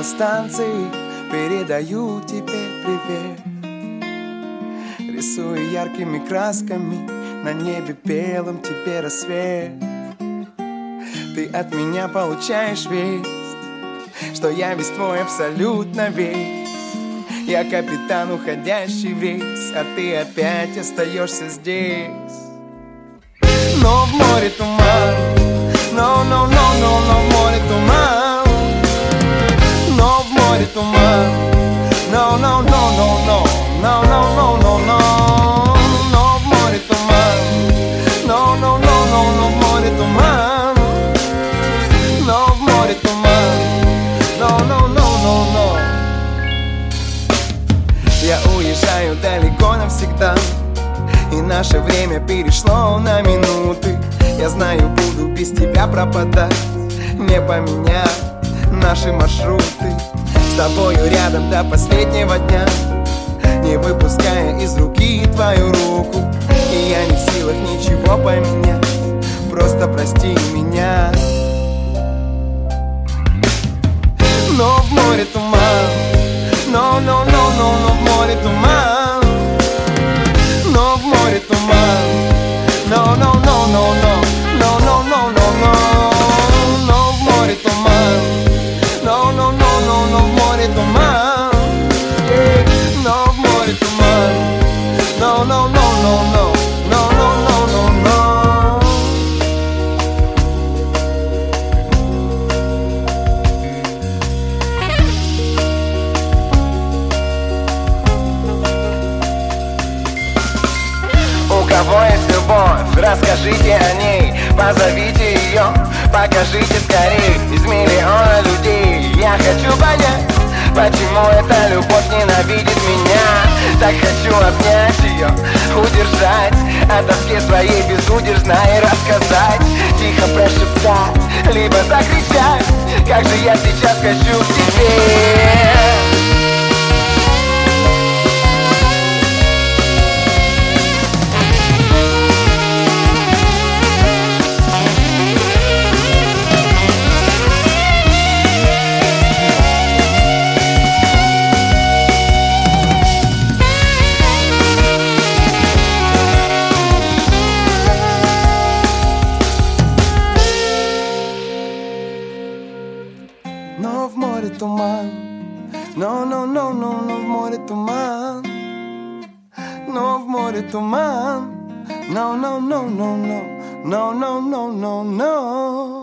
радиостанции передаю тебе привет. Рисую яркими красками на небе белом тебе рассвет. Ты от меня получаешь весть, что я весь твой абсолютно весь. Я капитан, уходящий в рейс, а ты опять остаешься здесь. Но в море туман, но в море туман. Но в море туман, но в море туман, но в море туман, но в море туман, но. Я уезжаю далеко навсегда, и наше время перешло на минуты. Я знаю, буду без тебя пропадать, не поменяв наши маршруты. С тобою рядом до последнего дня, не выпуская из руки твою руку. И я не в силах ничего поменять, просто прости меня. Но в море туман, но в море туман. Но в море туман, но в море туман, но в море туман, но в море туман, no. У кого есть любовь, расскажите о ней, позовите ее, покажите скорей. Из миллиона людей я хочу понять, почему эта любовь ненавидит меня. Так хочу обнять ее, удержать, о тоске своей безудержно и рассказать. Тихо прошептать, либо закричать, как же я сейчас хочу к тебе. Но в море туман, но в море туман. Но в море туман, no.